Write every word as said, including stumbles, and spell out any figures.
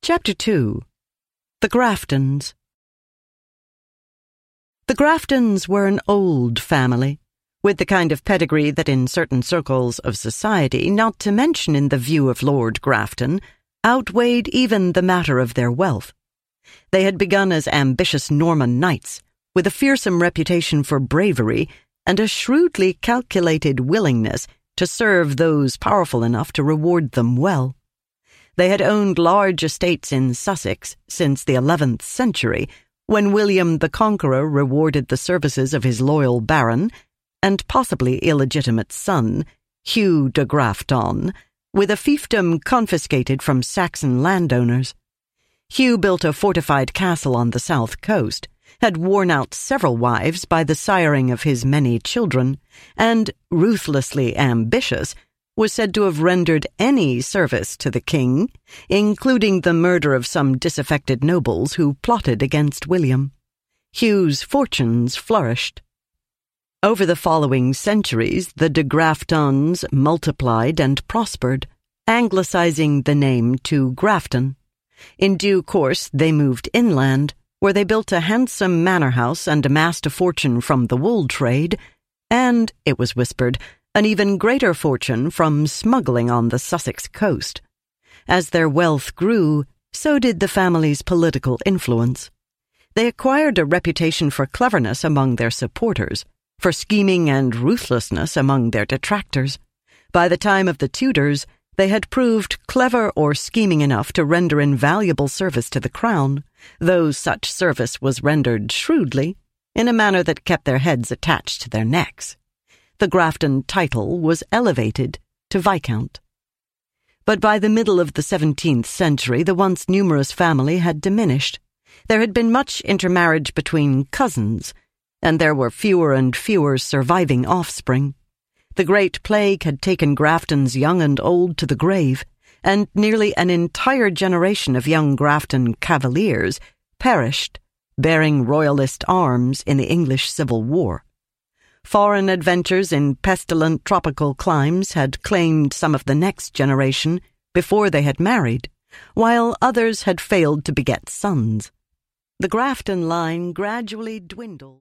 Chapter two. The Graftons. The Graftons were an old family, with the kind of pedigree that in certain circles of society, not to mention in the view of Lord Grafton, outweighed even the matter of their wealth. They had begun as ambitious Norman knights, with a fearsome reputation for bravery and a shrewdly calculated willingness to serve those powerful enough to reward them well. They had owned large estates in Sussex since the eleventh century, when William the Conqueror rewarded the services of his loyal baron and possibly illegitimate son, Hugh de Grafton, with a fiefdom confiscated from Saxon landowners. Hugh built a fortified castle on the south coast, had worn out several wives by the siring of his many children, and, ruthlessly ambitious, was said to have rendered any service to the king, including the murder of some disaffected nobles who plotted against William. Hugh's fortunes flourished. Over the following centuries, the de Graftons multiplied and prospered, anglicizing the name to Grafton. In due course, they moved inland, where they built a handsome manor house and amassed a fortune from the wool trade, and, it was whispered, an even greater fortune from smuggling on the Sussex coast. As their wealth grew, so did the family's political influence. They acquired a reputation for cleverness among their supporters, for scheming and ruthlessness among their detractors. By the time of the Tudors, they had proved clever or scheming enough to render invaluable service to the crown, though such service was rendered shrewdly, in a manner that kept their heads attached to their necks. The Grafton title was elevated to Viscount. But by the middle of the seventeenth century, the once numerous family had diminished. There had been much intermarriage between cousins, and there were fewer and fewer surviving offspring. The Great Plague had taken Grafton's young and old to the grave, and nearly an entire generation of young Grafton cavaliers perished, bearing royalist arms in the English Civil War. Foreign adventures in pestilent tropical climes had claimed some of the next generation before they had married, while others had failed to beget sons. The Grafton line gradually dwindled.